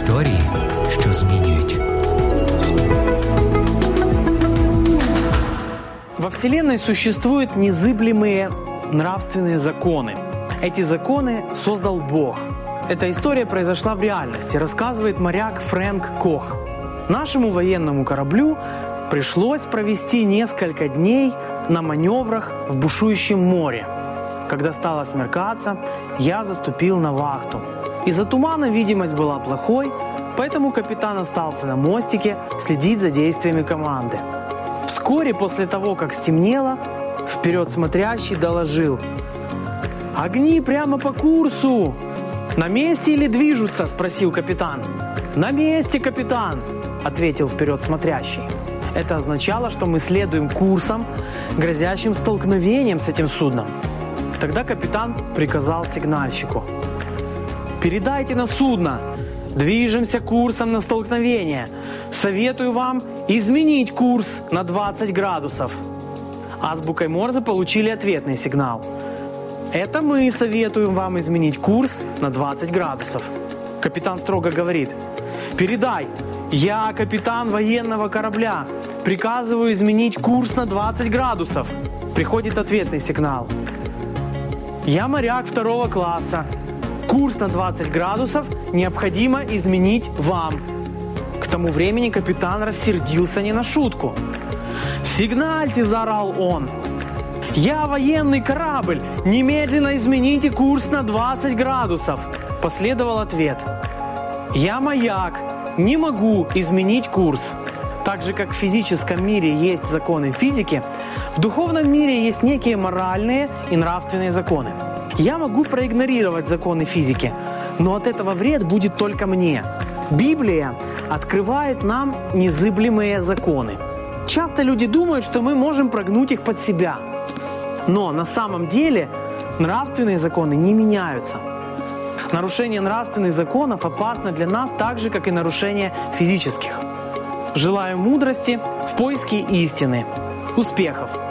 Історії, що змінюють. Во Вселенной существуют незыблемые нравственные законы. Эти законы создал Бог. Эта история произошла в реальности, рассказывает моряк Фрэнк Кох. Нашему военному кораблю пришлось провести несколько дней на маневрах в бушующем море. Когда стало смеркаться, я заступил на вахту. Из-за тумана видимость была плохой, поэтому капитан остался на мостике следить за действиями команды. Вскоре после того, как стемнело, вперед смотрящий доложил: «Огни прямо по курсу!» «На месте или движутся?» – спросил капитан. «На месте, капитан!» – ответил вперед смотрящий. Это означало, что мы следуем курсом, грозящим столкновением с этим судном. Тогда капитан приказал сигнальщику: «Передайте на судно. Движемся курсом на столкновение. Советую вам изменить курс на 20 градусов». Азбукой Морзе получили ответный сигнал: «Это мы советуем вам изменить курс на 20 градусов». Капитан строго говорит: «Передай, я капитан военного корабля, приказываю изменить курс на 20 градусов». Приходит ответный сигнал: «Я моряк 2 класса. Курс на 20 градусов необходимо изменить вам». К тому времени капитан рассердился не на шутку. «Сигнальте!» – заорал он. «Я военный корабль! Немедленно измените курс на 20 градусов!» Последовал ответ: «Я маяк, не могу изменить курс». Так же, как в физическом мире есть законы физики, в духовном мире есть некие моральные и нравственные законы. Я могу проигнорировать законы физики, но от этого вред будет только мне. Библия открывает нам незыблемые законы. Часто люди думают, что мы можем прогнуть их под себя. Но на самом деле нравственные законы не меняются. Нарушение нравственных законов опасно для нас так же, как и нарушение физических. Желаю мудрости в поиске истины. Успехов!